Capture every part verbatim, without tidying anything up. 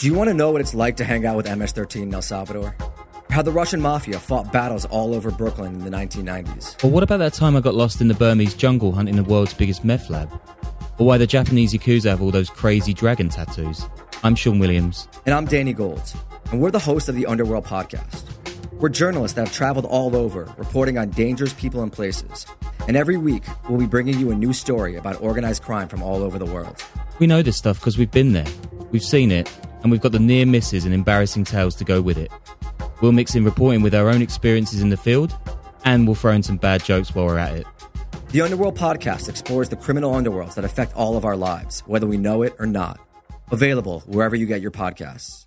Do you want to know what it's like to hang out with M S thirteen in El Salvador? How the Russian mafia fought battles all over Brooklyn in the nineteen nineties? Or what about that time I got lost in the Burmese jungle hunting the world's biggest meth lab? Or why the Japanese Yakuza have all those crazy dragon tattoos? I'm Sean Williams. And I'm Danny Gold. And we're the hosts of the Underworld Podcast. We're journalists that have traveled all over, reporting on dangerous people and places. And every week, we'll be bringing you a new story about organized crime from all over the world. We know this stuff because we've been there, we've seen it, and we've got the near misses and embarrassing tales to go with it. We'll mix in reporting with our own experiences in the field, and we'll throw in some bad jokes while we're at it. The Underworld Podcast explores the criminal underworlds that affect all of our lives, whether we know it or not. Available wherever you get your podcasts.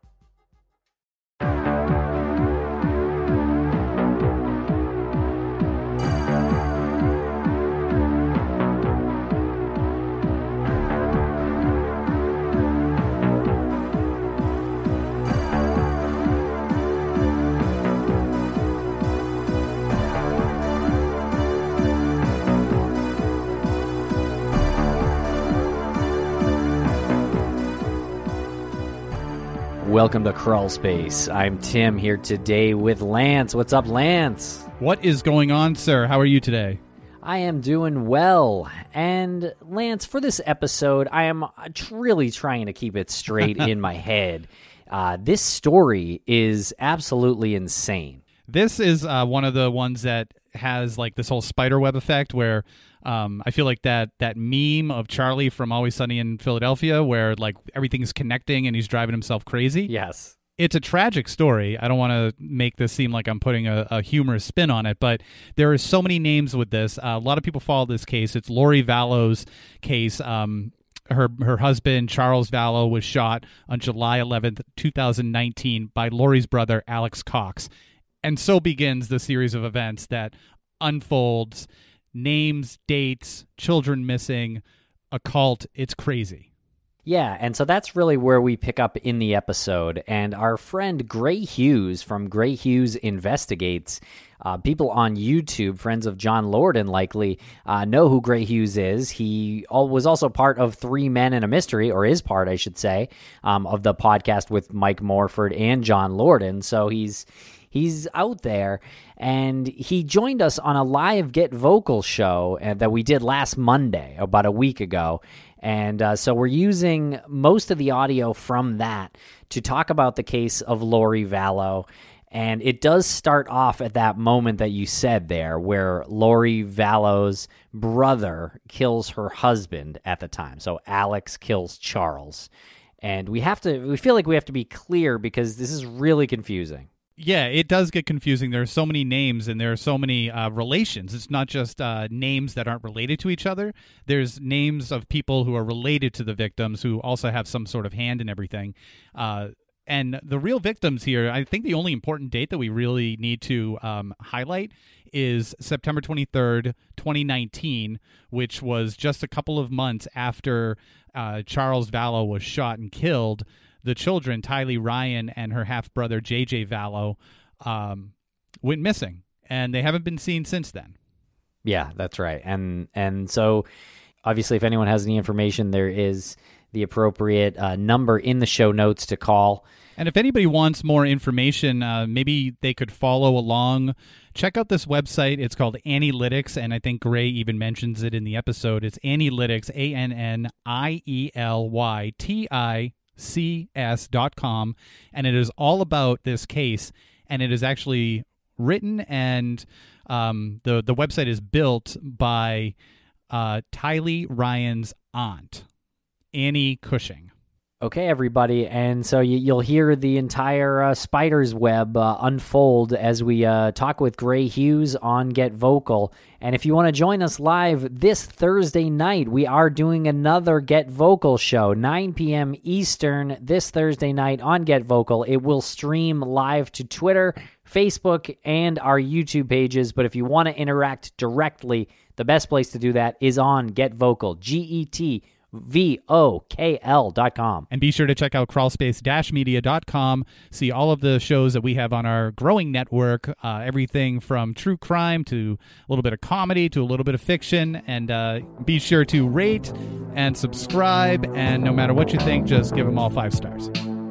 Welcome to Crawl Space. I'm Tim here today with Lance. What's up, Lance? What is going on, sir? How are you today? I am doing well. And Lance, for this episode, I am really trying to keep it straight in my head. Uh, this story is absolutely insane. This is uh, one of the ones that has like this whole spiderweb effect where um, I feel like that that meme of Charlie from Always Sunny in Philadelphia where like everything's connecting and he's driving himself crazy. Yes. It's a tragic story. I don't want to make this seem like I'm putting a, a humorous spin on it, but there are so many names with this. Uh, a lot of people follow this case. It's Lori Vallow's case. Um, her her husband, Charles Vallow, was shot on July eleventh, twenty nineteen by Lori's brother, Alex Cox. And so begins the series of events that unfolds. Names, dates, children missing, a cult. It's crazy. Yeah, and so that's really where we pick up in the episode. And our friend Gray Hughes from Gray Hughes Investigates, uh, people on YouTube, friends of John Lorden likely, uh, know who Gray Hughes is. He all, was also part of Three Men and a Mystery, or is part, I should say, um, of the podcast with Mike Morford and John Lorden. So he's... He's out there, and he joined us on a live Get Vocal show uh, that we did last Monday, about a week ago. And uh, so we're using most of the audio from that to talk about the case of Lori Vallow. And it does start off at that moment that you said there, where Lori Vallow's brother kills her husband at the time. So Alex kills Charles. And we have to, we feel like we have to be clear because this is really confusing. Yeah, it does get confusing. There are so many names and there are so many uh, relations. It's not just uh, names that aren't related to each other. There's names of people who are related to the victims who also have some sort of hand in everything. Uh, and the real victims here, I think the only important date that we really need to um, highlight is September twenty-third, twenty nineteen, which was just a couple of months after uh, Charles Vallow was shot and killed. The children, Tylee Ryan and her half-brother, J J Vallow, um, went missing, and they haven't been seen since then. Yeah, that's right. And and so, obviously, if anyone has any information, there is the appropriate uh, number in the show notes to call. And if anybody wants more information, uh, maybe they could follow along. Check out this website. It's called Annielytics, and I think Gray even mentions it in the episode. It's Annielytics, A N N I E L Y T I C S dot com, and it is all about this case, and it is actually written and um, the, the website is built by uh, Tylee Ryan's aunt, Annie Cushing. Okay, everybody, and so you, you'll hear the entire uh, spider's web uh, unfold as we uh, talk with Gray Hughes on Get Vocal. And if you want to join us live this Thursday night, we are doing another Get Vocal show, nine p.m. Eastern, this Thursday night on Get Vocal. It will stream live to Twitter, Facebook, and our YouTube pages. But if you want to interact directly, the best place to do that is on Get Vocal, G E T V O K L dot com. And be sure to check out crawlspace dash media dot com. See all of the shows that we have on our growing network, uh, everything from true crime to a little bit of comedy to a little bit of fiction. And uh, be sure to rate and subscribe. And no matter what you think, just give them all five stars.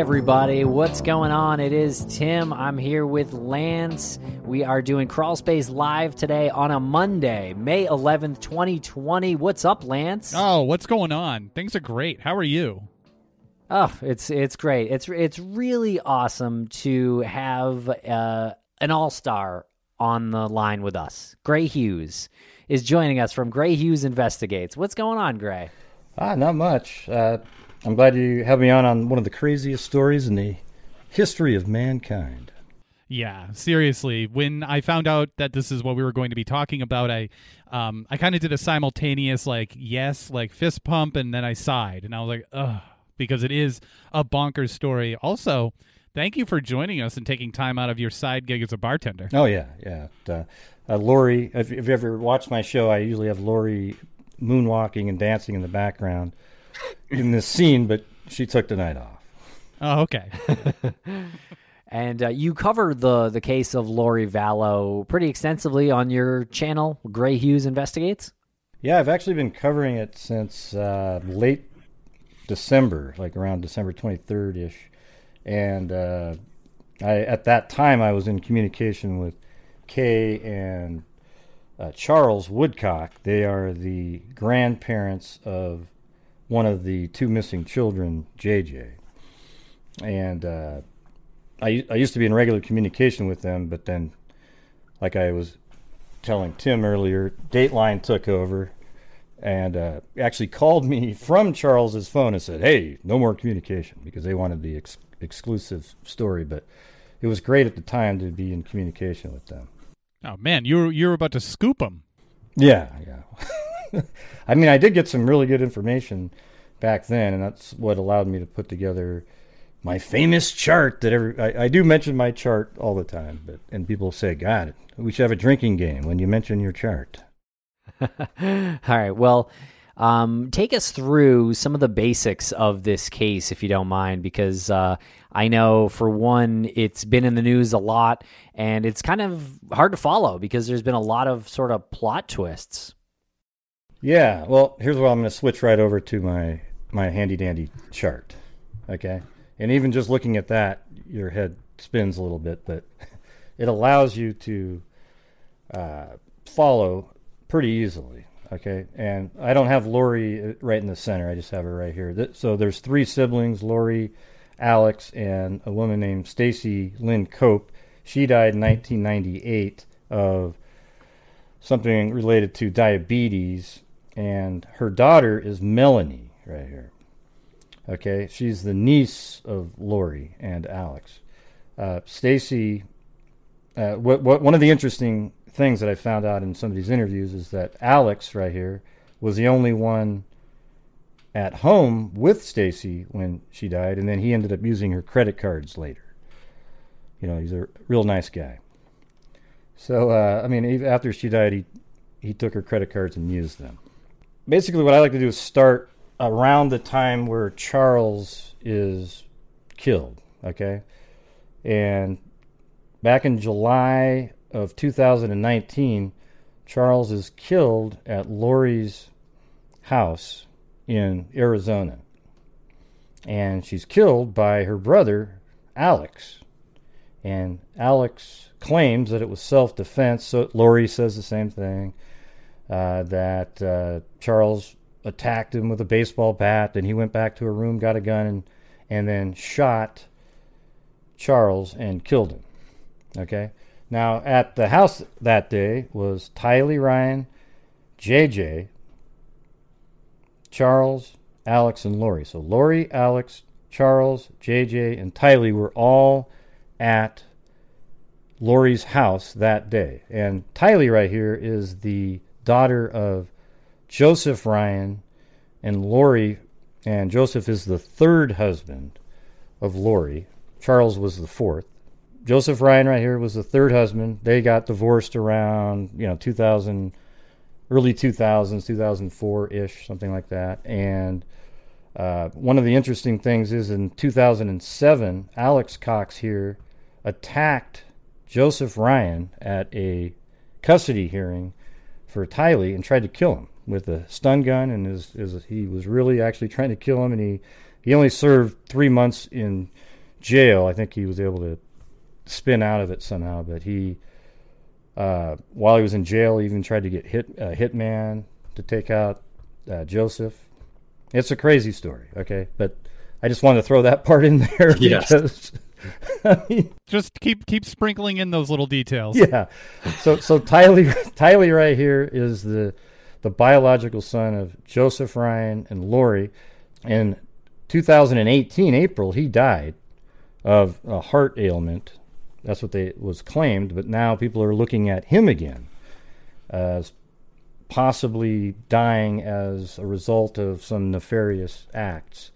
everybody. What's going on? It is Tim. I'm here with Lance. We are doing Crawl Space Live today on a Monday, May eleventh, twenty twenty. What's up, Lance? Oh, what's going on? Things are great. How are you? Oh, it's it's great. It's it's really awesome to have uh, an all-star on the line with us. Gray Hughes is joining us from Gray Hughes Investigates. What's going on, Gray? Ah, not much. Uh, I'm glad you have me on on one of the craziest stories in the history of mankind. Yeah, seriously. When I found out that this is what we were going to be talking about, I um, I kind of did a simultaneous, like, yes, like fist pump, and then I sighed. And I was like, ugh, because it is a bonkers story. Also, thank you for joining us and taking time out of your side gig as a bartender. Oh, yeah, yeah. Uh, uh, Lori, if, if you ever watched my show, I usually have Lori moonwalking and dancing in the background in this scene, but she took the night off. Oh, okay. And uh, you cover the, the case of Lori Vallow pretty extensively on your channel, Gray Hughes Investigates? Yeah, I've actually been covering it since uh, late December, like around December twenty-third-ish. And uh, I, at that time, I was in communication with Kay and uh, Charles Woodcock. They are the grandparents of one of the two missing children, J J. And uh, I, I used to be in regular communication with them, but then, like I was telling Tim earlier, Dateline took over and uh, actually called me from Charles's phone and said, hey, no more communication, because they wanted the ex- exclusive story. But it was great at the time to be in communication with them. Oh, man, you were, you were about to scoop them. Yeah, yeah. I mean, I did get some really good information back then, and that's what allowed me to put together my famous chart that every I, I do mention my chart all the time, but and people say, God, we should have a drinking game when you mention your chart. All right. Well, um, take us through some of the basics of this case, if you don't mind, because uh, I know, for one, it's been in the news a lot, and it's kind of hard to follow because there's been a lot of sort of plot twists. Yeah, well, here's where I'm going to switch right over to my, my handy-dandy chart, okay? And even just looking at that, your head spins a little bit, but it allows you to uh, follow pretty easily, okay? And I don't have Lori right in the center. I just have her right here. So there's three siblings, Lori, Alex, and a woman named Stacy Lynn Cope. She died in nineteen ninety-eight of something related to diabetes. And her daughter is Melanie right here. Okay, she's the niece of Lori and Alex. Uh, Stacy, uh, what, what, one of the interesting things that I found out in some of these interviews is that Alex right here was the only one at home with Stacy when she died, and then he ended up using her credit cards later. You know, he's a real nice guy. So, uh, I mean, even after she died, he, he took her credit cards and used them. Basically, what I like to do is start around the time where Charles is killed, okay? And back in July of two thousand nineteen, Charles is killed at Lori's house in Arizona. And she's killed by her brother, Alex. And Alex claims that it was self-defense, so Lori says the same thing. Uh, that uh, Charles attacked him with a baseball bat, and he went back to her room, got a gun, and, and then shot Charles and killed him. Okay? Now, at the house that day was Tylee Ryan, J J, Charles, Alex, and Lori. So Lori, Alex, Charles, J J, and Tylee were all at Lori's house that day. And Tylee right here is the daughter of Joseph Ryan and Lori, and Joseph is the third husband of Lori. Charles was the fourth. Joseph Ryan right here was the third husband. They got divorced around, you know, two thousand, early two thousands, two thousand four-ish, something like that. And uh, one of the interesting things is in two thousand seven, Alex Cox here attacked Joseph Ryan at a custody hearing for Tylee and tried to kill him with a stun gun, and his, his, he was really actually trying to kill him, and he, he only served three months in jail. I think he was able to spin out of it somehow, but he, uh, while he was in jail, he even tried to get hit a uh, hitman to take out uh, Joseph. It's a crazy story, okay? But I just wanted to throw that part in there Yes. because I mean, Just keep keep sprinkling in those little details. yeah. So so Tylee Tylee right here is the the biological son of Joseph Ryan and Lori. In two thousand eighteen, April, he died of a heart ailment. That's what they was claimed, but now people are looking at him again as possibly dying as a result of some nefarious acts.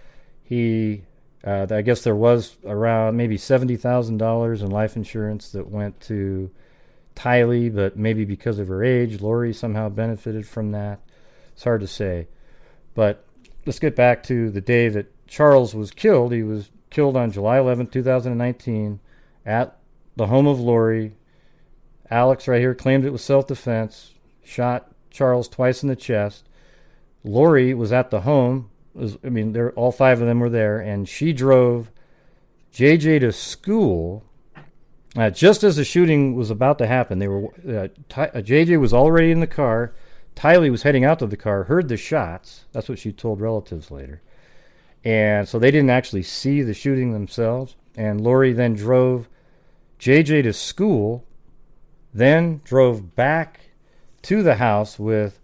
He, uh, I guess there was around maybe seventy thousand dollars in life insurance that went to Tylee, but maybe because of her age, Lori somehow benefited from that. It's hard to say. But let's get back to the day that Charles was killed. He was killed on July eleventh, two thousand nineteen at the home of Lori. Alex right here claimed it was self-defense, shot Charles twice in the chest. Lori was at the home. Was, I mean, they're, all five of them were there, and she drove J J to school uh, just as the shooting was about to happen. They were uh, Ty, uh, J J was already in the car. Tylee was heading out to the car, heard the shots. That's what she told relatives later. And so they didn't actually see the shooting themselves. And Lori then drove J J to school, then drove back to the house with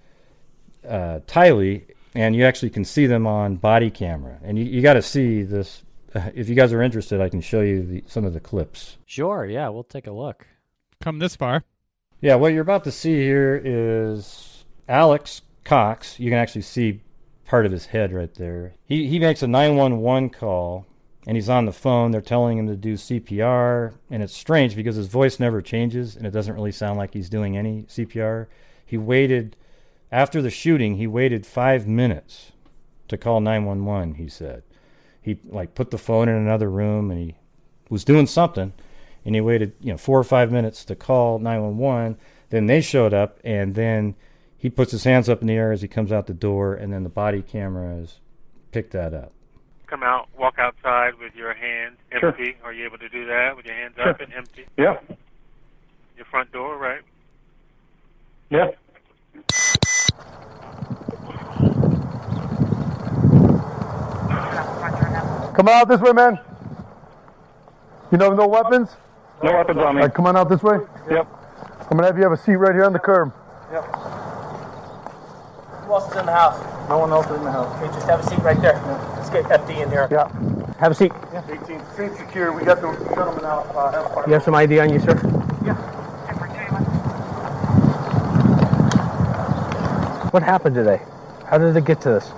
uh, Tylee, and you actually can see them on body camera. And you, you got to see this. Uh, if you guys are interested, I can show you the, some of the clips. Sure, yeah, we'll take a look. Come this far. Yeah, what you're about to see here is Alex Cox. You can actually see part of his head right there. He he makes a nine one one call, and he's on the phone. They're telling him to do C P R, and it's strange because his voice never changes, and it doesn't really sound like he's doing any C P R. He waited, after the shooting, he waited five minutes to call nine one one, he said. He, like, put the phone in another room, and he was doing something, and he waited, you know, four or five minutes to call nine one one. Then they showed up, and then he puts his hands up in the air as he comes out the door, and then the body cameras picked that up. Come out, walk outside with your hands empty. Sure. Are you able to do that with your hands Sure. up and empty? Yeah. Your front door, right? Yeah. Come on out this way, man. You know, no weapons? No weapons on me. All right, come on out this way. Yep. I'm going to have you have a seat right here on the curb. Yep. Who else is in the house? No one else is in the house. Okay, just have a seat right there. Let's get F D in here. Yeah. Have a seat. Yeah. eighteen. Seat secure. We got the gentleman out. Uh, You have some I D on you, sir? Yeah. What happened today? How did it get to this?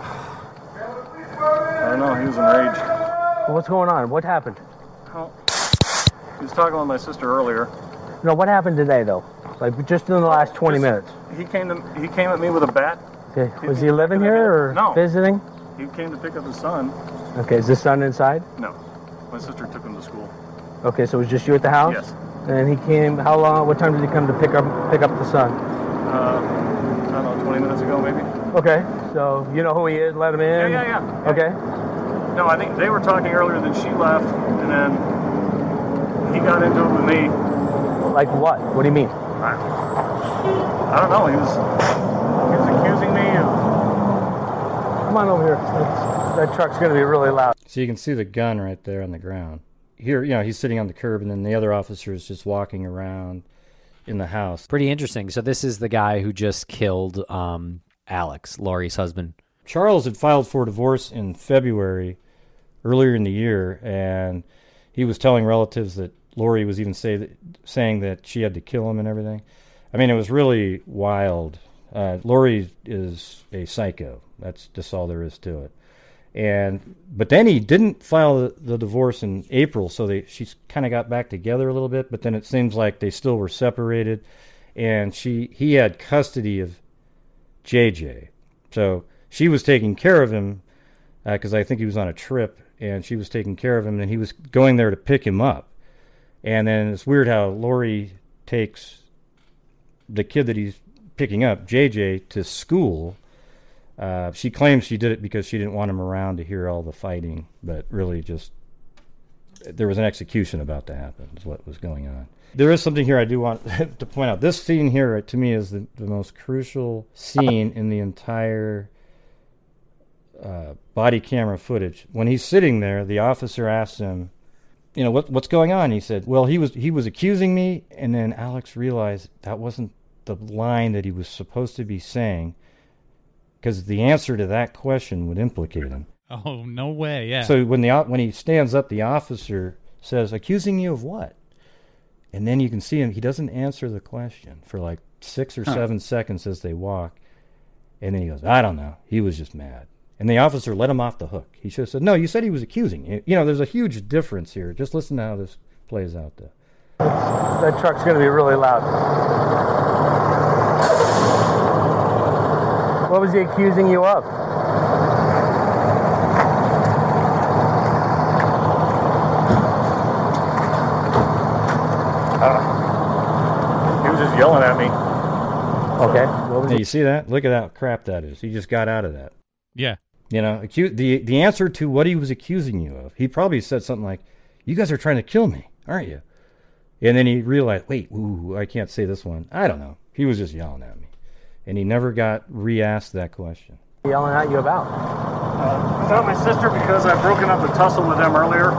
I don't know. He was enraged. What's going on? What happened? Oh. He was talking with my sister earlier. No, what happened today, though? Like, just in the last twenty Just- minutes. He came to he came at me with a bat. Okay. Was he living here or No. visiting? He came to pick up his son. Okay, is his son inside? No. My sister took him to school. Okay, so it was just you at the house? Yes. And he came, how long, what time did he come to pick up pick up the son? Uh, I don't know, twenty minutes ago maybe. Okay, so you know who he is, let him in? Yeah, yeah, yeah. Okay. No, I think they were talking earlier, then she left, and then he got into it with me. Like what? What do you mean? I, I don't know. He was he was accusing me of. Come on over here. It's, that truck's going to be really loud. So you can see the gun right there on the ground. Here, you know, he's sitting on the curb, and then the other officer is just walking around in the house. Pretty interesting. So this is the guy who just killed um, Alex, Lori's husband. Charles had filed for divorce in February, earlier in the year, and he was telling relatives that Lori was even say that, saying that she had to kill him and everything. I mean, it was really wild. Uh, Lori is a psycho. That's just all there is to it. And but then he didn't file the, the divorce in April, so they she kind of got back together a little bit. But then it seems like they still were separated, and she he had custody of J J, so she was taking care of him because uh, I think he was on a trip, and she was taking care of him, and he was going there to pick him up. And then it's weird how Lori takes the kid that he's picking up, J J, to school. Uh, she claims she did it because she didn't want him around to hear all the fighting, but really just there was an execution about to happen, is what was going on. There is something here I do want to point out. This scene here, to me, is the, the most crucial scene in the entire uh, body camera footage. When he's sitting there, the officer asks him, you know, what, what's going on? He said, well, he was he was accusing me, and then Alex realized that wasn't the line that he was supposed to be saying, because the answer to that question would implicate him. Oh, no way, yeah. So when the when he stands up, the officer says, accusing you of what? And then you can see him, he doesn't answer the question for like six or huh. seven seconds as they walk. And then he goes, I don't know. He was just mad. And the officer let him off the hook. He should have said, no, you said he was accusing you. You know, there's a huge difference here. Just listen to how this plays out, though. That truck's going to be really loud. What was he accusing you of? Uh, he was just yelling at me. Okay. What was now, you see that? Look at how crap that is. He just got out of that. Yeah. You know, acu- the the answer to what he was accusing you of, he probably said something like, you guys are trying to kill me, aren't you? And then he realized, wait, ooh, I can't say this one. I don't know. He was just yelling at me. And he never got re-asked that question. Yelling at you about? Uh, about my sister, because I've broken up the tussle with them earlier.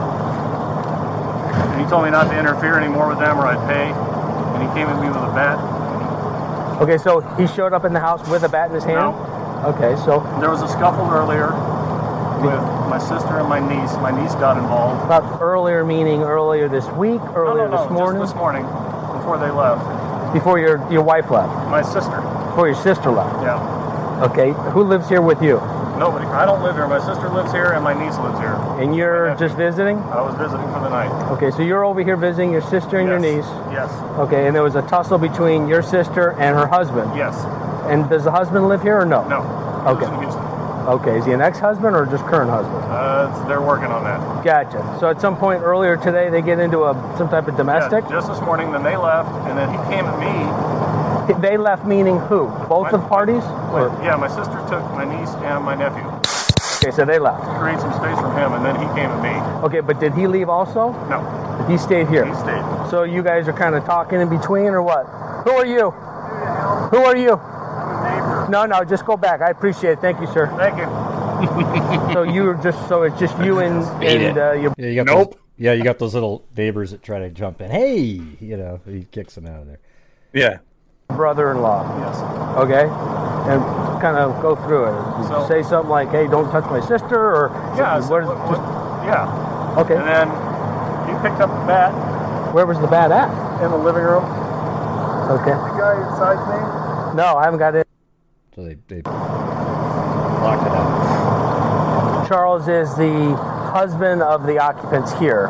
And he told me not to interfere anymore with them or I'd pay. And he came at me with a bat. Okay, so he showed up in the house with a bat in his hand? No. Okay, so... There was a scuffle earlier with my sister and my niece. My niece got involved. About earlier meaning earlier this week, earlier no, no, no, this morning? Just this morning, before they left. Before your your wife left? My sister. Before your sister left? Yeah. Okay, who lives here with you? Nobody. I don't live here. My sister lives here and my niece lives here. And you're just visiting? I was visiting for the night. Okay, so you're over here visiting your sister and yes. your niece? Yes. Okay, and there was a tussle between your sister and her husband? Yes. And does the husband live here or no? No. Okay. Okay, is he an ex-husband or just current husband? Uh, they're working on that. Gotcha. So at some point earlier today, they get into a some type of domestic? Yeah, just this morning, then they left, and then he came at me. They left meaning who? Both my, of parties? My, yeah, my sister took my niece and my nephew. Okay, so they left. To create some space for him, and then he came at me. Okay, but did he leave also? No. He stayed here? He stayed. So you guys are kind of talking in between, or what? Who are you? Who are you? No, no, just go back. I appreciate it. Thank you, sir. Thank you. So you're just so it's just you and, and uh, your yeah, you got nope. Those, yeah, you got those little neighbors that try to jump in. Hey, you know, he kicks them out of there. Yeah. Brother-in-law. Yes. Okay. And kind of go through it. Did so, you say something like, "Hey, don't touch my sister," or yeah, what, what, just, what, yeah. Okay. And then he picked up the bat. Where was the bat at? In the living room. Okay. The guy inside me? No, I haven't got it. So they, they locked it up. Charles is the husband of the occupants here.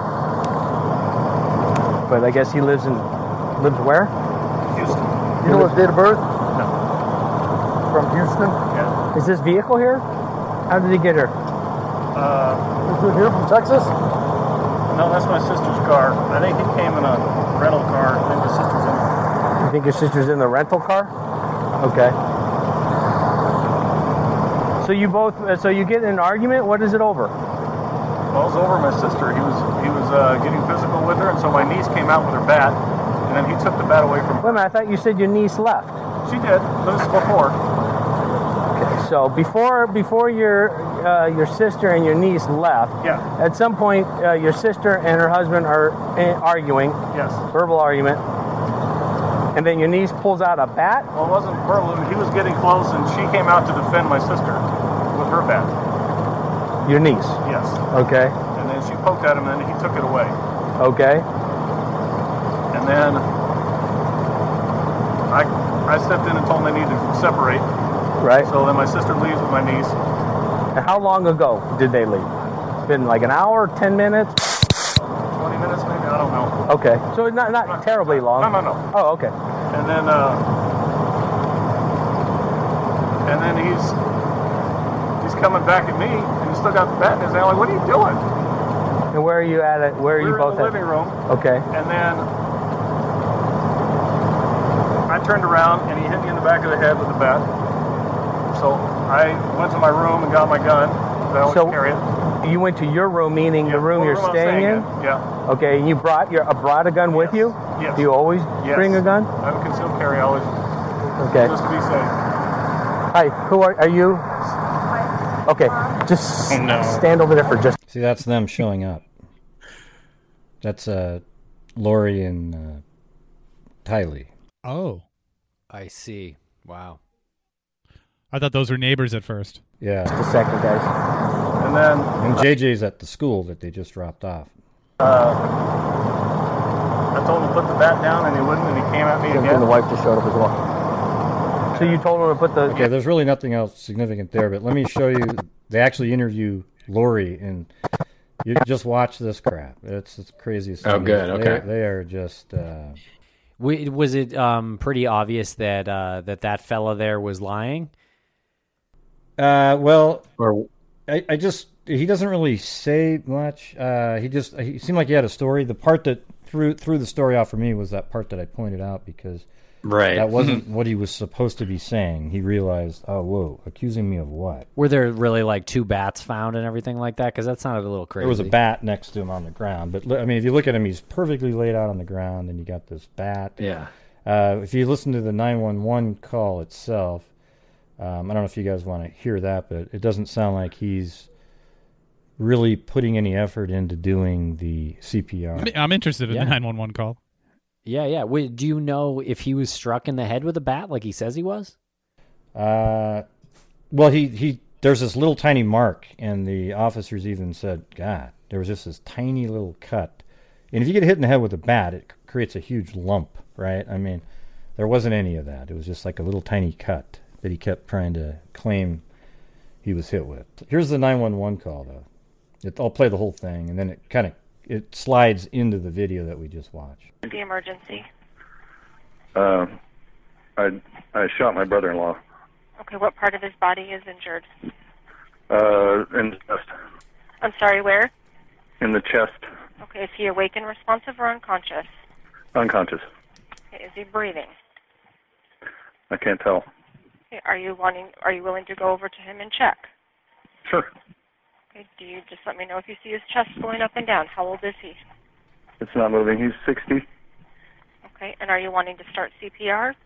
But I guess he lives in, lives where? Houston. You know his date of birth? No. From Houston? Yeah. Is this vehicle here? How did he get here? Uh, Is it here from Texas? no, that's my sister's car. I think he came in a rental car. I think my sister's in it. You think your sister's in the rental car? Okay. So you both, uh, so you get in an argument? What is it over? Well, it was over my sister. He was he was uh, getting physical with her, and so my niece came out with her bat, and then he took the bat away from her. Wait a minute, I thought you said your niece left. She did. This is before. Okay, so before before your uh, your sister and your niece left, yeah. At some point, uh, your sister and her husband are uh, arguing. Yes. Verbal argument. And then your niece pulls out a bat? Well, it wasn't verbal. He was getting close, and she came out to defend my sister with her bat. Your niece? Yes. Okay. And then she poked at him, and then he took it away. Okay. And then I I stepped in and told them they needed to separate. Right. So then my sister leaves with my niece. And how long ago did they leave? It's been like an hour, ten minutes? twenty minutes maybe? I don't know. Okay. So not not, not terribly long. No, no, no. Oh, okay. And then, uh, and then he's he's coming back at me, and he's still got the bat in his hand. I'm like, what are you doing? And where are you at? It? Where are we you were both in the at? living room. Okay. And then I turned around, and he hit me in the back of the head with the bat. So I went to my room and got my gun. I always So carry it. you went to your room, meaning Yeah, the room what you're room I'm staying in? Yeah. Okay, and you brought your uh, brought a gun with Yes. you? Yes. Do you always Yes. bring a gun? I have a concealed carry always, Okay. just to be safe. Hi, who are are you? Okay, just Oh, no. stand over there for just. See, that's them showing up. That's uh, Lori and uh, Tylee. Oh. I see. Wow. I thought those were neighbors at first. Yeah. Just a second, guys. And then And J J's at the school that they just dropped off. uh, I told him to put the bat down, and he wouldn't, and he came at me And again. the wife just showed up as well. So you told him to put the. Okay, there's really nothing else significant there, but let me show you. They actually interview Lori, and you just watch this crap. It's, it's the craziest Oh, thing. good, They- okay. They are just... Uh, W- Was it um, pretty obvious that uh, that that fella there was lying? Uh, well, Or I, I just he doesn't really say much. Uh, he just he seemed like he had a story. The part that threw threw the story off for me was that part that I pointed out because right. that wasn't what he was supposed to be saying. He realized, oh, whoa, accusing me of what? Were there really like two bats found and everything like that? Because that sounded a little crazy. There was a bat next to him on the ground, but li- I mean, if you look at him, he's perfectly laid out on the ground, and you got this bat. Yeah. Uh, if you listen to the nine one one call itself, um, I don't know if you guys want to hear that, but it doesn't sound like he's really putting any effort into doing the C P R. I'm- I'm interested in Yeah. the nine one one call. Yeah, yeah. Wait, do you know if he was struck in the head with a bat like he says he was? Uh, well, he, he there's this little tiny mark, and the officers even said, God, there was just this tiny little cut. And if you get hit in the head with a bat, it c- creates a huge lump, right? I mean, there wasn't any of that. It was just like a little tiny cut that he kept trying to claim he was hit with. Here's the nine one one call, though. It, I'll play the whole thing, and then it kind of it slides into the video that we just watched. The emergency. Uh, I I shot my brother-in-law Okay, what part of his body is injured? uh, in the chest. I'm sorry, where? In the chest, Okay, is he awake and responsive or unconscious? unconscious. Okay, is he breathing? I can't tell. Okay, are you wanting? Are you willing to go over to him and check? Sure, Okay, do you just let me know if you see his chest going up and down? How old is he? it's not moving. He's sixty. Okay, and are you wanting to start C P R?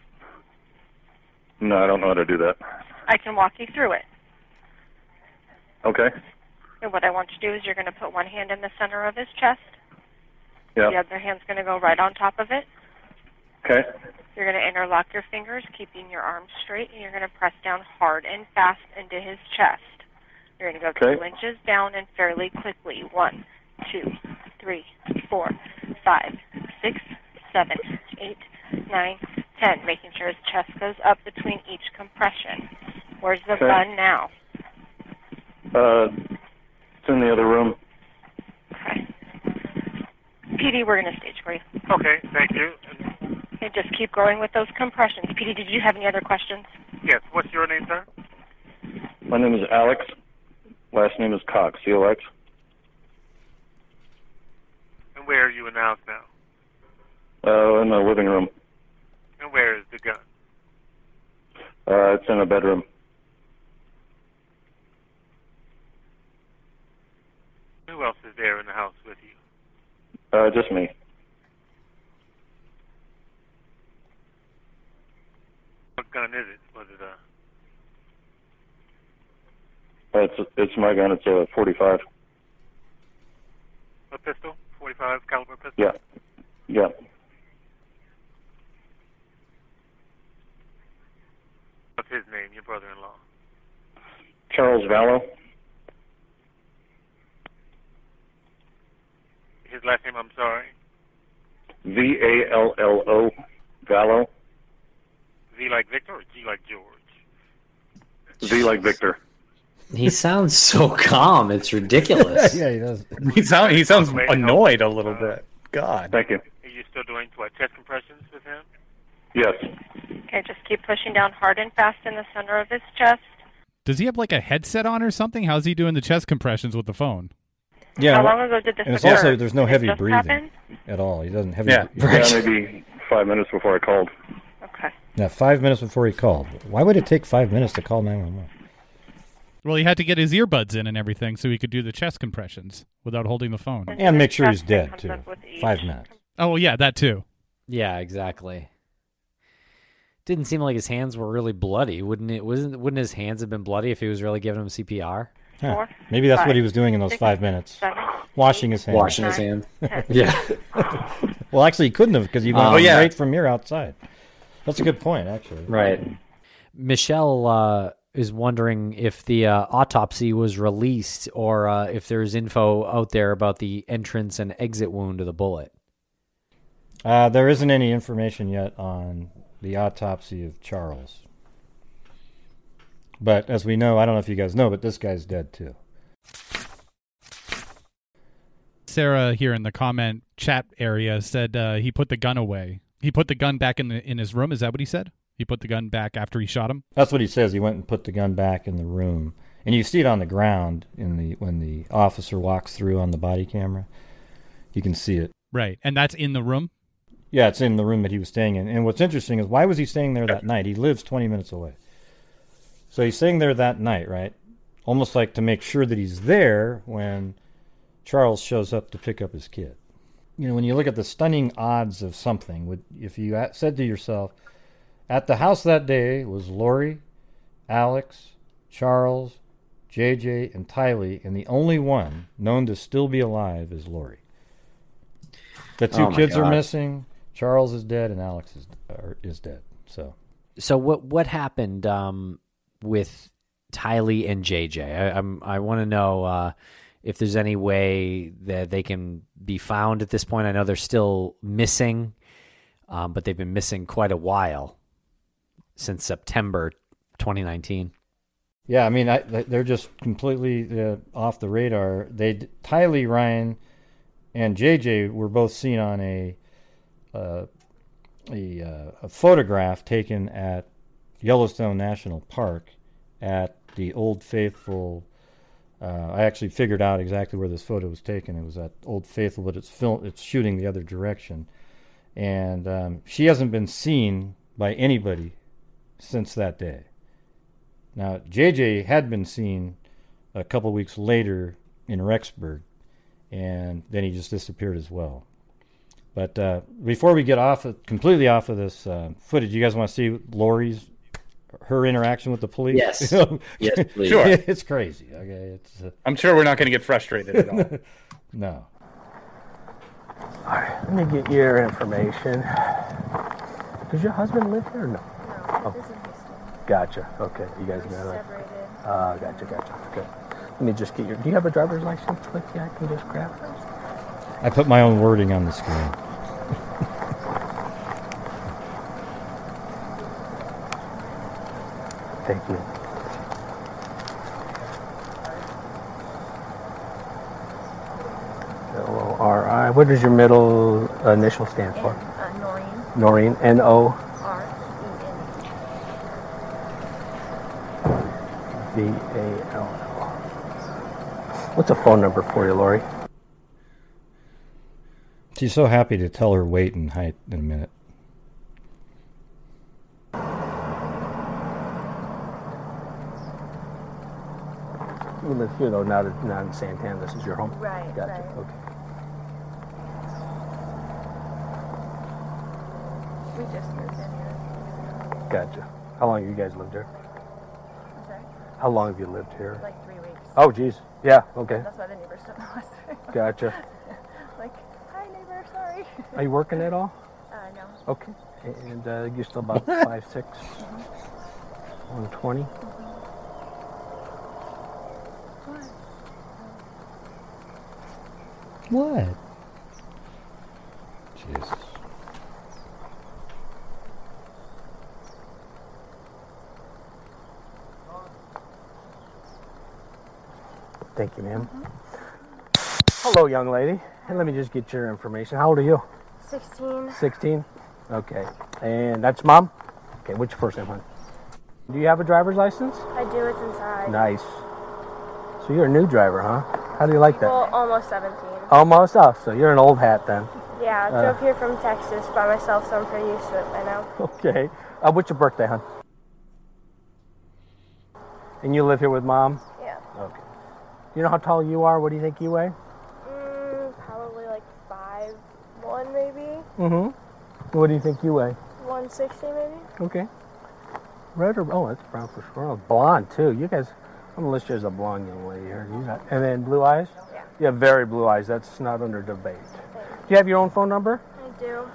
No, I don't know how to do that. I can walk you through it. Okay. And what I want you to do is you're going to put one hand in the center of his chest. Yeah. The other hand's going to go right on top of it. Okay. You're going to interlock your fingers, keeping your arms straight, and you're going to press down hard and fast into his chest. You're going to go Okay. two inches down and fairly quickly. One, two, three, four, five, six, seven, eight, nine, ten. Making sure his chest goes up between each compression. Where's the Okay. gun now? Uh, it's in the other room. Okay. P D, we're going to stage for you. Okay, thank you. Okay, just keep going with those compressions. P D, did you have any other questions? Yes, what's your name, sir? My name is Alex. Last name is Cox. C O X. And where are you in the house now? Uh, in the living room. And where is the gun? Uh, it's in a bedroom. Who else is there in the house with you? Uh, just me. What gun is it? Was it a... Uh, it's it's my gun. It's a forty-five. A pistol? forty-five caliber pistol? Yeah. Yeah. What's his name, your brother-in-law? Charles Vallow. His last name, I'm sorry. V A L L O. Vallow. V like Victor or G like George? V like Victor. He sounds so calm. It's ridiculous. Yeah, he does. He sound he sounds Wait, annoyed no. a little bit. God. Thank you. Are you still doing, what, chest compressions with him? Yes. Okay, just keep pushing down hard and fast in the center of his chest. Does he have like a headset on or something? How's he doing the chest compressions with the phone? Yeah. How long ago did this And it's occur? also, there's no Did it heavy just breathing happen? at all. He doesn't heavy. Yeah. Yeah, maybe five minutes before I called. Okay. Yeah, five minutes before he called. Why would it take five minutes to call nine one one? Well, he had to get his earbuds in and everything so he could do the chest compressions without holding the phone. And make sure he's dead, too. Five minutes. Oh, well, yeah, that too. Yeah, exactly. Didn't seem like his hands were really bloody. Wouldn't it? Wasn't? Wouldn't his hands have been bloody if he was really giving him C P R? Huh. Four, Maybe that's five, what he was doing in those six, five minutes. seven, Washing his hands. Washing his hands. ten. Yeah. Well, actually, he couldn't have because he went Um, oh, yeah. right from here outside. That's a good point, actually. Right. Michelle uh, is wondering if the uh, autopsy was released or uh, if there's info out there about the entrance and exit wound of the bullet. Uh, there isn't any information yet on the autopsy of Charles. But as we know, I don't know if you guys know, but this guy's dead too. Sarah here in the comment chat area said uh, he put the gun away. He put the gun back in the, in his room. Is that what he said? He put the gun back after he shot him? That's what he says. He went and put the gun back in the room. And you see it on the ground in the when the officer walks through on the body camera. You can see it. Right. And that's in the room? Yeah, it's in the room that he was staying in. And what's interesting is why was he staying there that night? He lives twenty minutes away. So he's staying there that night, right? Almost like to make sure that he's there when Charles shows up to pick up his kid. You know, when you look at the stunning odds of something, if you said to yourself, at the house that day was Lori, Alex, Charles, J J, and Tylee, and the only one known to still be alive is Lori. The two Oh my kids are God. missing. Charles is dead, and Alex is uh, is dead. So, So what what happened um, with Tylee and J J? I, I'm I want to know uh, if there's any way that they can be found at this point. I know they're still missing, um, but they've been missing quite a while since September twenty nineteen. yeah, I mean, I, they're just completely uh, off the radar. They Tylee, Ryan, and J J were both seen on a uh, a, uh, a photograph taken at Yellowstone National Park at the Old Faithful. Uh, I actually figured out exactly where this photo was taken. It was at Old Faithful, but it's film, it's shooting the other direction, and um, she hasn't been seen by anybody since that day. Now, J J had been seen a couple weeks later in Rexburg, and then he just disappeared as well. But uh, before we get off of, completely off of this uh, footage, you guys want to see Lori's her interaction with the police? Yes. Yes, please. Sure. It's crazy. Okay, it's. Uh, I'm sure we're not going to get frustrated at all. no. All right, let me get your information. Does your husband live here or no? No, Oh. this is Houston. Gotcha. Okay, you guys We're know that. separated. Uh, gotcha, gotcha. Okay. Let me just get your. Do you have a driver's license with you? I can just grab it. I put my own wording on the screen. Thank you. L O R I. What does your middle initial stand for? Uh, Noreen. Noreen. N O R V A L L. What's a phone number for you, Lori? She's so happy to tell her weight and height in a minute. You live here though, not not in Santana. This is your home. Right, Gotcha. right. Okay. We just moved in here. Gotcha. How long have you guys lived here? I'm sorry? How long have you lived here? Like three weeks. Oh, geez. Yeah. Okay. That's why the neighbors don't know us very well. Gotcha. Like, hi neighbor, sorry. Are you working at all? Uh, no. Okay. And uh, you're still about five six, one twenty. What? Jesus. Thank you, ma'am. Hello, young lady. And let me just get your information. How old are you? sixteen. sixteen? Okay. And that's mom? Okay, what's your first name, hon? Do you have a driver's license? I do, it's inside. Nice. So you're a new driver, huh? How do you like that? Well, almost seventeen. Almost. Oh, so you're an old hat then. Yeah, I Uh, drove here from Texas by myself, so I'm pretty used to it by now. Okay. Uh, what's your birthday, hon? And you live here with mom? You know how tall you are? What do you think you weigh? Mm, probably like five one maybe. Mm-hmm. What do you think you weigh? one sixty maybe. Okay. Red or oh, that's brown for sure. Oh, blonde too. You guys, I'm gonna list you as a blonde young lady here. You got, and then blue eyes. Yeah. You have very blue eyes. That's not under debate. Do you have your own phone number? I do.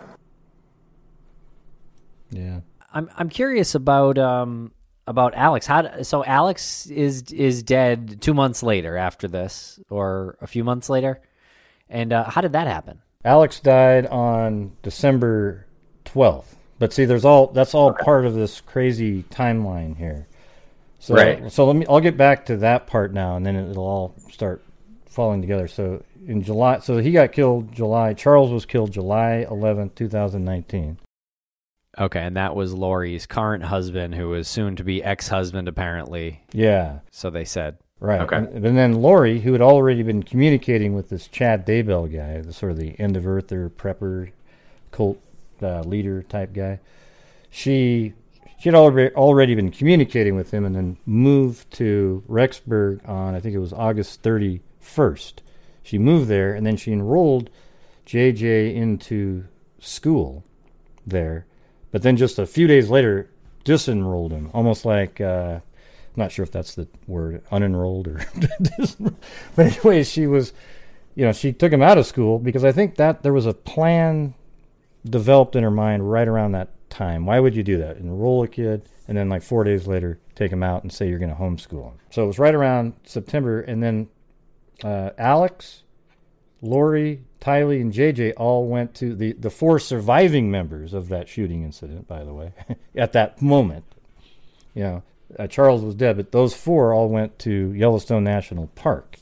Yeah. I'm I'm curious about um about Alex. How so? Alex is is dead two months later after this, or a few months later, and uh, how did that happen? Alex died on December twelfth. But see, there's all that's all okay. part of this crazy timeline here. So, right. So let me. I'll get back to that part now, and then it'll all start falling together. So in July, so he got killed July. Charles was killed July eleventh, twenty nineteen. Okay, and that was Lori's current husband, who was soon to be ex-husband, apparently. Yeah. So they said. Right. Okay. And, and then Lori, who had already been communicating with this Chad Daybell guy, the sort of the end of earther prepper cult uh, leader type guy, she she had already already been communicating with him, and then moved to Rexburg on I think it was August thirty-first. She moved there, and then she enrolled J J into school there. But then just a few days later, disenrolled him, almost like, uh, I'm not sure if that's the word, unenrolled or... But anyway, she was, you know, she took him out of school because I think that there was a plan developed in her mind right around that time. Why would you do that? Enroll a kid, and then like four days later, take him out and say you're going to homeschool him. So it was right around September, and then uh, Alex, Lori, Tylee, and J J all went to the, the four surviving members of that shooting incident, by the way, at that moment. You know, uh, Charles was dead, but those four all went to Yellowstone National Park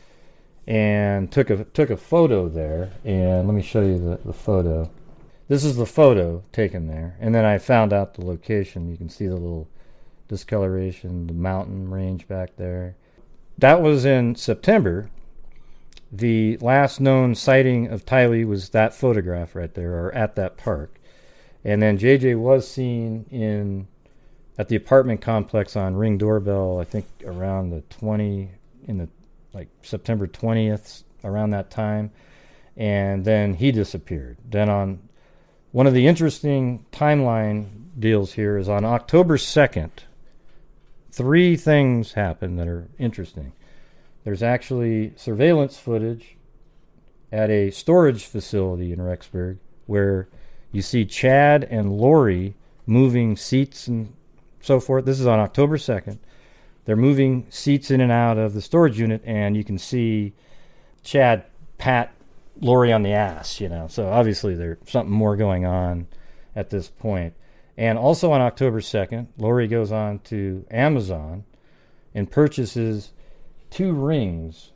and took a took a photo there. And let me show you the, the photo. This is the photo taken there. And then I found out the location. You can see the little discoloration, the mountain range back there. That was in September. The last known sighting of Tylee was that photograph right there, or at that park. And then J J was seen in at the apartment complex on Ring Doorbell, I think around the twenty in the like September twentieth, around that time. And then he disappeared. Then on one of the interesting timeline deals here is on October second, three things happened that are interesting. There's actually surveillance footage at a storage facility in Rexburg where you see Chad and Lori moving seats and so forth. This is on October second. They're moving seats in and out of the storage unit, and you can see Chad pat Lori on the ass, you know. So obviously there's something more going on at this point. And also on October second, Lori goes on to Amazon and purchases two rings,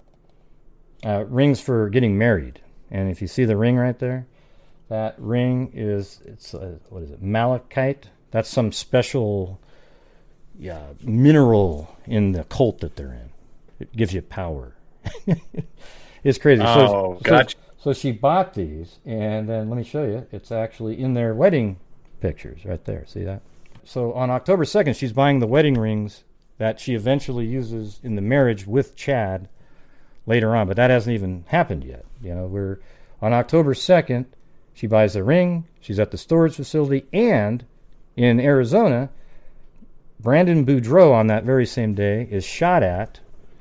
uh, rings for getting married. And if you see the ring right there, that ring is, it's uh, what is it, malachite? That's some special yeah, mineral in the cult that they're in. It gives you power. It's crazy. Oh, so, gotcha. So, so she bought these, and then let me show you. It's actually in their wedding pictures right there. See that? So on October second, she's buying the wedding rings that she eventually uses in the marriage with Chad later on, but that hasn't even happened yet. You know, we're on October second, she buys the ring, she's at the storage facility, and in Arizona, Brandon Boudreaux on that very same day is shot at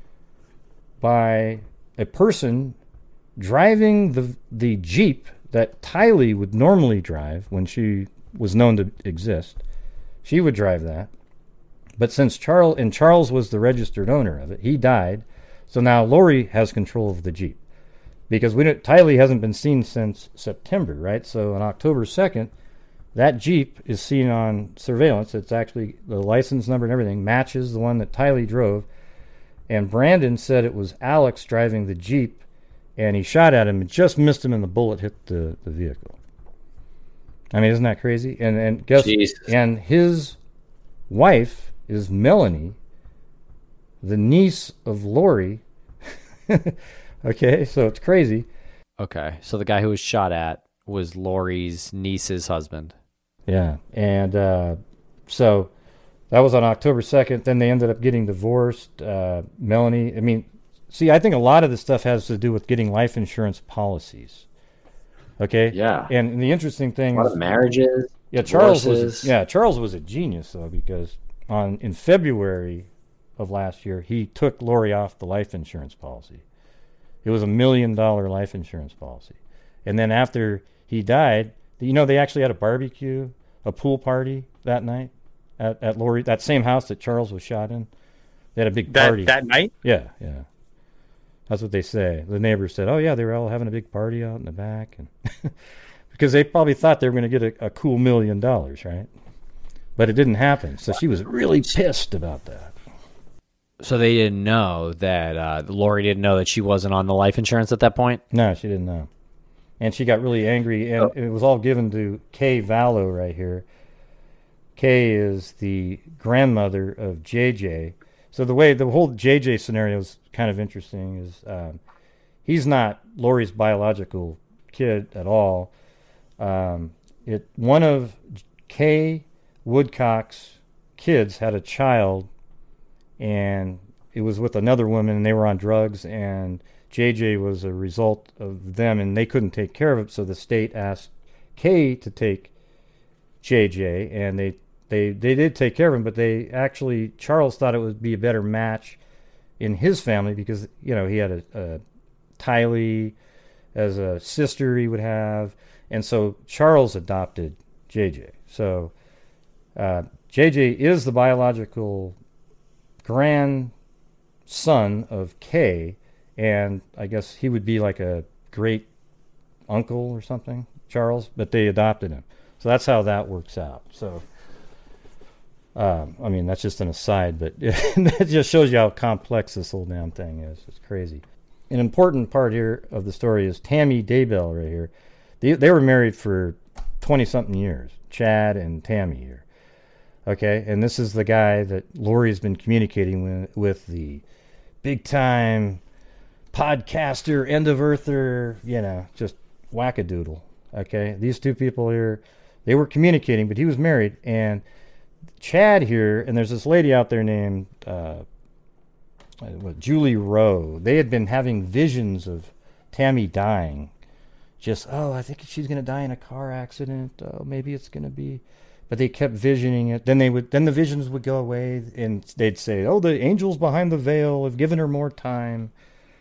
by a person driving the the Jeep that Tylee would normally drive when she was known to exist. She would drive that. But since Charles, and Charles was the registered owner of it, he died. So now Lori has control of the Jeep. Because we don't, Tylee hasn't been seen since September, right? So on October second, that Jeep is seen on surveillance. It's actually, the license number and everything matches the one that Tylee drove. And Brandon said it was Alex driving the Jeep, and he shot at him and just missed him, and the bullet hit the, the vehicle. I mean, isn't that crazy? And and guess Jesus. And his wife is Melanie, the niece of Lori. Okay, so it's crazy. Okay, so the guy who was shot at was Lori's niece's husband. Yeah, and uh, so that was on October second. Then they ended up getting divorced. Uh, Melanie, I mean, see, I think a lot of this stuff has to do with getting life insurance policies. Okay. Yeah. And, and the interesting thing a lot is of marriages. Yeah, Charles divorces. was. Yeah, Charles was a genius though, because on in February of last year, he took Lori off the life insurance policy. It was a million dollar life insurance policy, and then after he died, you know, they actually had a barbecue, a pool party that night at at Lori, that same house that Charles was shot in. They had a big that, party that night. Yeah, yeah. That's what they say. The neighbors said, "Oh yeah, they were all having a big party out in the back," and because they probably thought they were going to get a, a cool million dollars, right? But it didn't happen. So she was really pissed about that. So they didn't know that uh, Lori didn't know that she wasn't on the life insurance at that point? No, she didn't know. And she got really angry, and oh. it was all given to Kay Vallow right here. Kay is the grandmother of J J. So the way the whole J J scenario is kind of interesting is um, he's not Lori's biological kid at all. Um, it one of Kay Woodcock's kids had a child, and it was with another woman, and they were on drugs, and J J was a result of them, and they couldn't take care of it, so the state asked Kay to take J J, and they they they did take care of him, but they actually, Charles thought it would be a better match in his family because, you know, he had a, a Tylee as a sister he would have, and so Charles adopted J J. So uh, J J is the biological grandson of Kay, and I guess he would be like a great uncle or something, Charles, but they adopted him. So that's how that works out. So, um, I mean, that's just an aside, but that just shows you how complex this whole damn thing is. It's crazy. An important part here of the story is Tammy Daybell right here. They, they were married for twenty-something years, Chad and Tammy here. Okay, and this is the guy that Lori's been communicating with, with the big-time podcaster, end-of-earther, you know, just wackadoodle. Okay, these two people here, they were communicating, but he was married, and Chad here, and there's this lady out there named uh, what, Julie Rowe. They had been having visions of Tammy dying. Just, oh, I think she's going to die in a car accident. Oh, maybe it's going to be... But they kept visioning it. Then they would. Then the visions would go away, and they'd say, "Oh, the angels behind the veil have given her more time."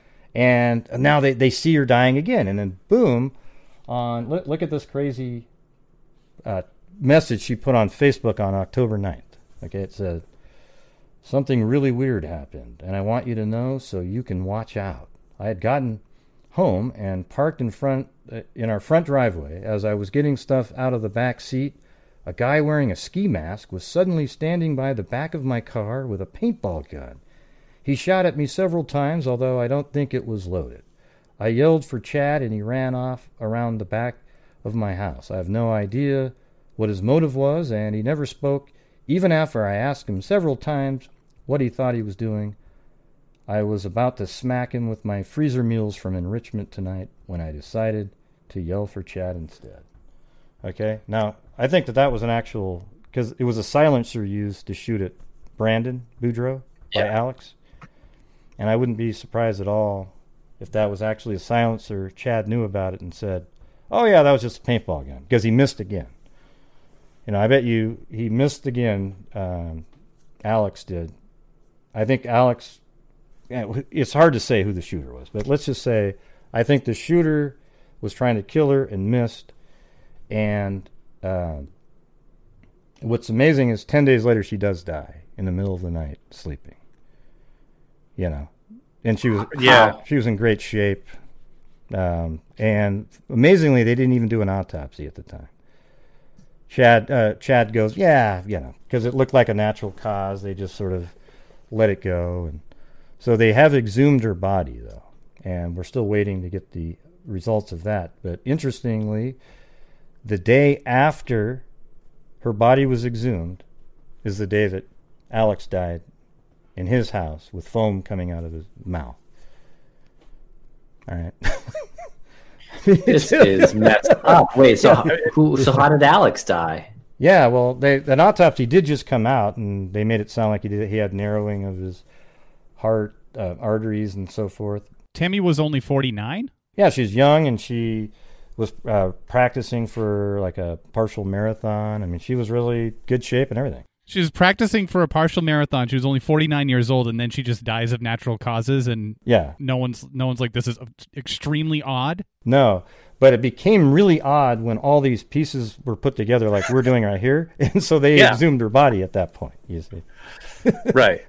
And now they, they see her dying again, and then boom, on look, look at this crazy uh, message she put on Facebook on October ninth. Okay, it said, "Something really weird happened, and I want you to know so you can watch out. I had gotten home and parked in front uh, in our front driveway. As I was getting stuff out of the back seat, a guy wearing a ski mask was suddenly standing by the back of my car with a paintball gun. He shot at me several times, although I don't think it was loaded. I yelled for Chad, and he ran off around the back of my house. I have no idea what his motive was, and he never spoke, even after I asked him several times what he thought he was doing. I was about to smack him with my freezer meals from enrichment tonight when I decided to yell for Chad instead." Okay, now I think that that was an actual, because it was a silencer used to shoot at Brandon Boudreaux by yeah. Alex, and I wouldn't be surprised at all if that was actually a silencer. Chad knew about it and said, "Oh yeah, that was just a paintball gun," because he missed again. You know, I bet you he missed again. Um, Alex did. I think Alex. It's hard to say who the shooter was, but let's just say I think the shooter was trying to kill her and missed. And uh, what's amazing is ten days later she does die in the middle of the night sleeping. You know, and she was yeah she was in great shape. Um, and amazingly, they didn't even do an autopsy at the time. Chad uh, Chad goes, yeah, you know, because it looked like a natural cause. They just sort of let it go, and so they have exhumed her body though, and we're still waiting to get the results of that. But interestingly, the day after her body was exhumed is the day that Alex died in his house with foam coming out of his mouth. All right. This is messed up. Wait, so how, who? So how did Alex die? Yeah, well, they, an autopsy did just come out, and they made it sound like he did. He had narrowing of his heart uh, arteries and so forth. Tammy was only forty-nine? Yeah, she's young, and she was uh, practicing for like a partial marathon. I mean, she was really good shape and everything. She was practicing for a partial marathon. She was only forty-nine years old, and then she just dies of natural causes. And yeah, no one's no one's like, this is extremely odd. No, but it became really odd when all these pieces were put together, like we're doing right here, and so they yeah. exhumed her body at that point. You see, right?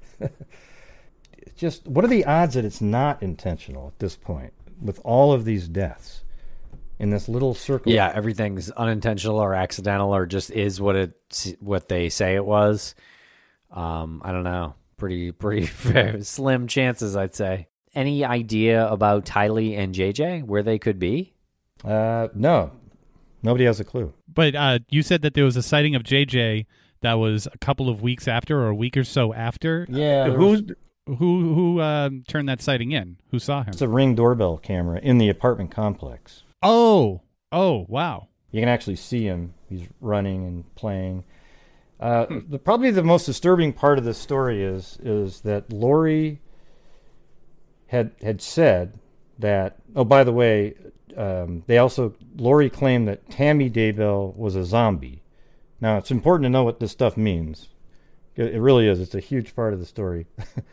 Just what are the odds that it's not intentional at this point with all of these deaths? In this little circle. Yeah, everything's unintentional or accidental or just is what it what they say it was. Um, I don't know. Pretty pretty slim chances, I'd say. Any idea about Tylee and J J, where they could be? Uh, no. Nobody has a clue. But uh, you said that there was a sighting of J J that was a couple of weeks after or a week or so after. Yeah. Uh, who's who who uh, turned that sighting in? Who saw him? It's a Ring doorbell camera in the apartment complex. Oh, oh, wow. You can actually see him. He's running and playing. Uh, hmm. the, probably the most disturbing part of this story is is that Lori had had said that, oh, by the way, um, they also, Lori claimed that Tammy Daybell was a zombie. Now, it's important to know what this stuff means. It, it really is. It's a huge part of the story.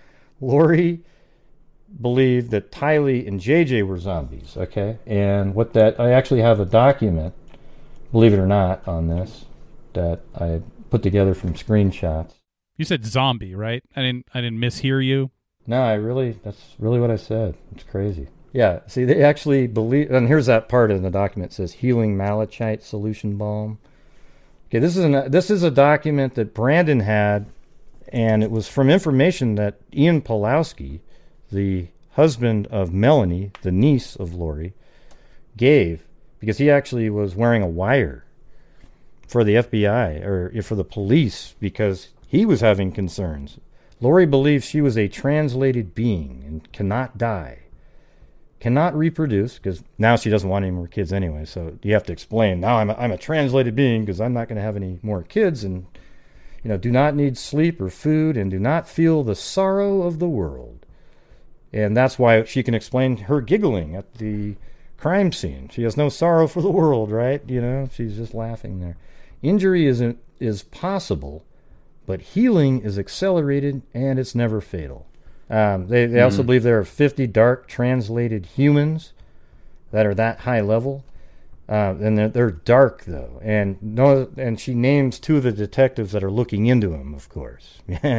Lori believed that Tylee and J J were zombies, okay? And what that, I actually have a document, believe it or not, on this that I put together from screenshots. You said zombie, right? I didn't I didn't mishear you. No, I really, that's really what I said. It's crazy. Yeah, see, they actually believe, and here's that part in the document that says healing malachite solution balm. Okay, this is an, this is a document that Brandon had, and it was from information that Ian Pawlowski, the husband of Melanie, the niece of Lori, gave, because he actually was wearing a wire for the F B I, or for the police, because he was having concerns. Lori believes she was a translated being and cannot die, cannot reproduce, because now she doesn't want any more kids anyway, so you have to explain, now I'm a, I'm a translated being because I'm not going to have any more kids, and you know, do not need sleep or food, and do not feel the sorrow of the world. And that's why she can explain her giggling at the crime scene. She has no sorrow for the world, right? You know, she's just laughing there. Injury isn't is possible, but healing is accelerated, and it's never fatal. Um, they they mm-hmm. also believe there are fifty dark translated humans that are that high level, uh, and they're, they're dark though. And no, and she names two of the detectives that are looking into them, of course.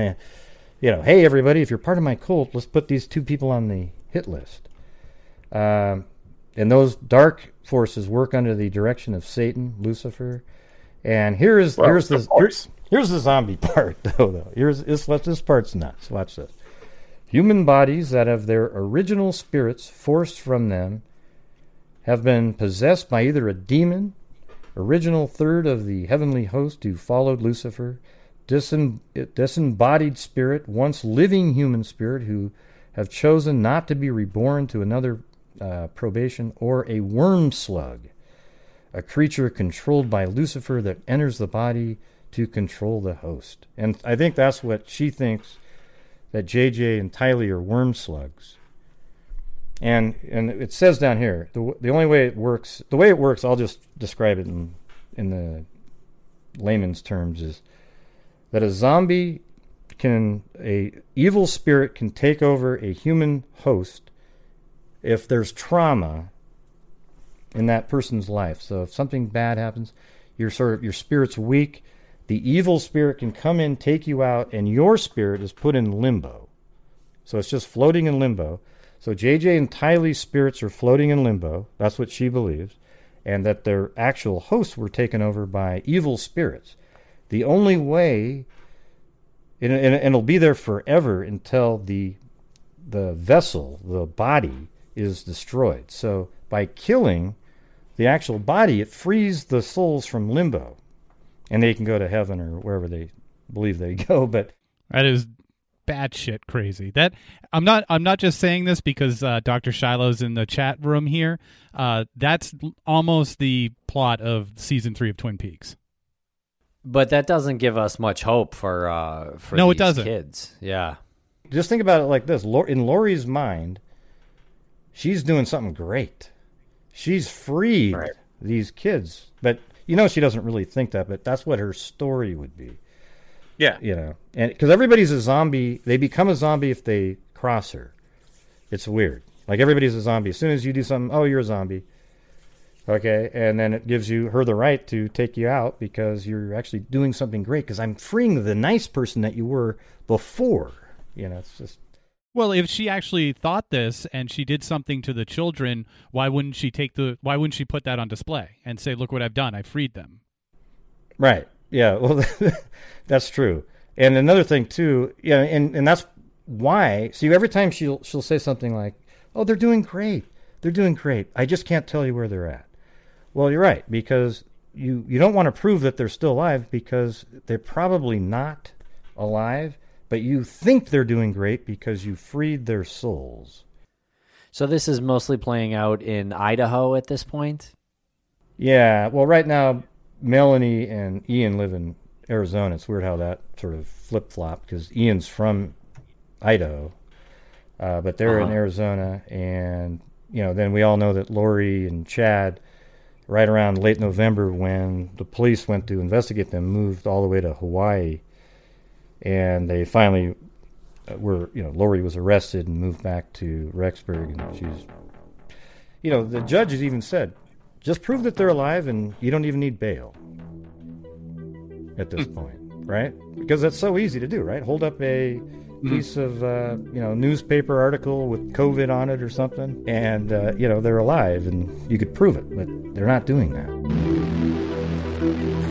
You know, hey everybody, if you're part of my cult, let's put these two people on the hit list. Um, and those dark forces work under the direction of Satan, Lucifer. And here is well, here's the here's, here's the zombie part though. Though here's this this part's nuts. Watch this. Human bodies that have their original spirits forced from them have been possessed by either a demon, original third of the heavenly host who followed Lucifer, Disem- disembodied spirit, once living human spirit who have chosen not to be reborn to another uh, probation, or a worm slug, a creature controlled by Lucifer that enters the body to control the host. And I think that's what she thinks, that J J and Tylee are worm slugs. And and it says down here, the the only way it works, the way it works, I'll just describe it in in the layman's terms, is that a zombie can, a evil spirit can take over a human host if there's trauma in that person's life. So if something bad happens, your sort of your spirit's weak, the evil spirit can come in, take you out, and your spirit is put in limbo. So it's just floating in limbo. So J J and Tylee's spirits are floating in limbo. That's what she believes. And that their actual hosts were taken over by evil spirits. The only way, and, and, and it'll be there forever until the the vessel, the body, is destroyed. So by killing the actual body, it frees the souls from limbo, and they can go to heaven or wherever they believe they go. But that is batshit crazy. That I'm not. I'm not just saying this because uh, Doctor Shiloh's in the chat room here. Uh, that's almost the plot of season three of Twin Peaks. But that doesn't give us much hope for uh, for no, these it doesn't. kids. Yeah. just think about it like this. In Lori's mind, she's doing something great. She's freed right. these kids. But, you know, she doesn't really think that, but that's what her story would be. Yeah. You know, and because everybody's a zombie. They become a zombie if they cross her. It's weird. Like, everybody's a zombie. As soon as you do something, oh, you're a zombie. Okay, and then it gives you her the right to take you out because you're actually doing something great because I'm freeing the nice person that you were before. You know, it's just... Well, if she actually thought this and she did something to the children, why wouldn't she take the? Why wouldn't she put that on display and say, "Look what I've done! I freed them." Right. Yeah. Well, that's true. And another thing too. Yeah. And, and that's why. See, every time she'll she'll say something like, "Oh, they're doing great. They're doing great. I just can't tell you where they're at." Well, you're right, because you, you don't want to prove that they're still alive because they're probably not alive, but you think they're doing great because you freed their souls. So this is mostly playing out in Idaho at this point? Yeah, well, right now, Melanie and Ian live in Arizona. It's weird how that sort of flip-flopped because Ian's from Idaho, uh, but they're uh-huh. in Arizona, and you know, then we all know that Lori and Chad, right around late November when the police went to investigate them, moved all the way to Hawaii. And they finally were, you know, Lori was arrested and moved back to Rexburg. And she's, you know, the judge has even said, just prove that they're alive and you don't even need bail at this point, right? Because that's so easy to do, right? Hold up a piece of, uh, you know, newspaper article with COVID on it or something, and, uh, you know, they're alive, and you could prove it, but they're not doing that.